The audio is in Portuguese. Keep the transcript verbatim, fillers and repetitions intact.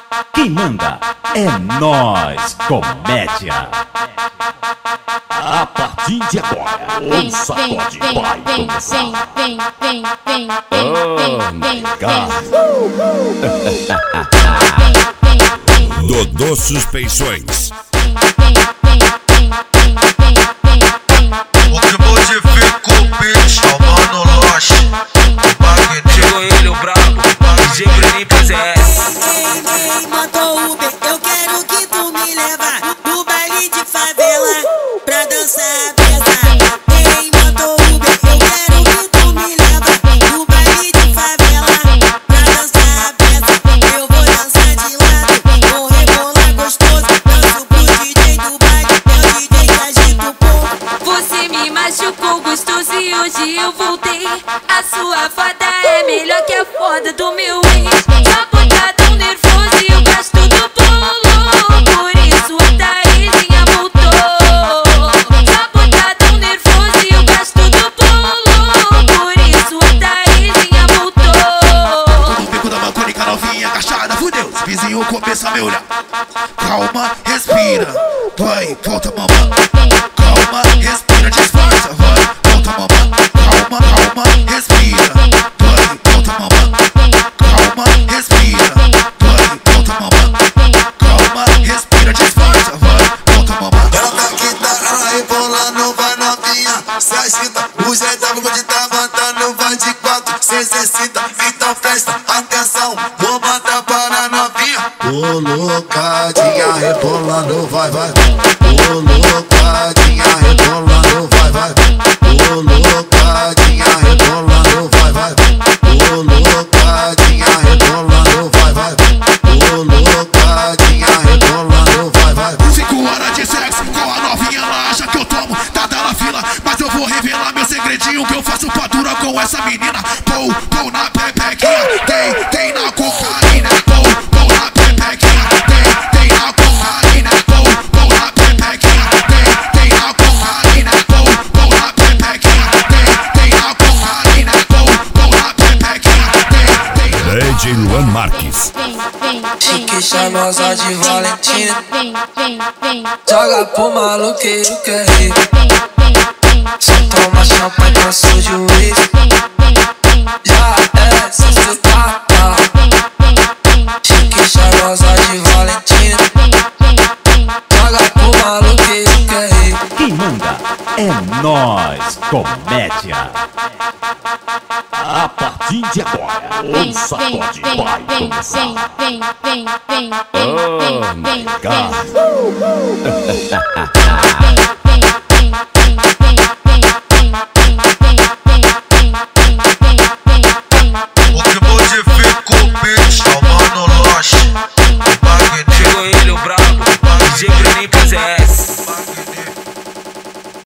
Quem manda é nós, comédia. A partir de agora, o sacode vai começar. Vem, vem, vem, Oh my God. Dodô Suspeições. O que modifica o beat, chamando o Loche, o Magneto. Chegou ele, o brabo, D J Bruninho P Z S. Ei, motor Uber, eu quero que tu me leva no baile de favela pra dançar pesado. Ei, motor Uber, eu quero que tu me leva no baile de favela pra dançar pesado. Eu vou dançar de lado, vou rebolar gostoso, danço pro D J do baile, é o D J que agita o povo. Você me machucou gostoso e hoje eu voltei. A sua foda é melhor que a foda do meu ex. Só tão nervoso e eu gasto do bolo, por isso a Thaisinha voltou. Só tão nervoso e eu gasto do bolo, por isso a Thaisinha voltou. No bico da mancônica novinha, agachada, fudeu. Os vizinhos começam a me olhar. Calma, respira, vai, volta mamãe. Calma, respira, disfarça, vai, volta mamãe. Calma, calma, respira, vai, volta mamãe. Calma, respira, vai, volta mamãe. Calma, respira, disfarça, vai, volta mamãe. Ela tá quita, ela rebolando, vai novinha, se agita. O jeitão de tá matando, vai de quatro, se exercita. Então presta atenção, vou botar para novinha. Ô loucadinha, rebolando, vai, vai. Ô loucadinha, rebolando, vai, vai. Ô loucadinha, rebolando, vai, vai. Ô loucadinha, rebolando, vai, vai. Ô loucadinha, rebolando, vai, vai. Cinco horas de sexo com a novinha, ela acha que eu tomo, tá na fila. Mas eu vou revelar meu segredinho, que eu faço fatura com essa menina. Pou, pou na pepequinha, tem, tem na cocaína. Pou, pou na pepequinha, tem, tem na cocaína. Pou, pou na pepequinha, tem, tem na cocaína. Pou, pou na pepequinha, tem, tem na cocaína. Pou, pou na pepequinha, tem, tem. D J Luan Marques. Chique charmosa de Valentina, Joga pro maluqueiro que é rico. Só toma champanhe com seu juiz. Já é, se tu tá, tá. Chique charmosa de Valentina, joga pro maluqueiro que é rico. Quem manda é nós, comédia. A partir de agora, o sacode vai começar. Oh my God.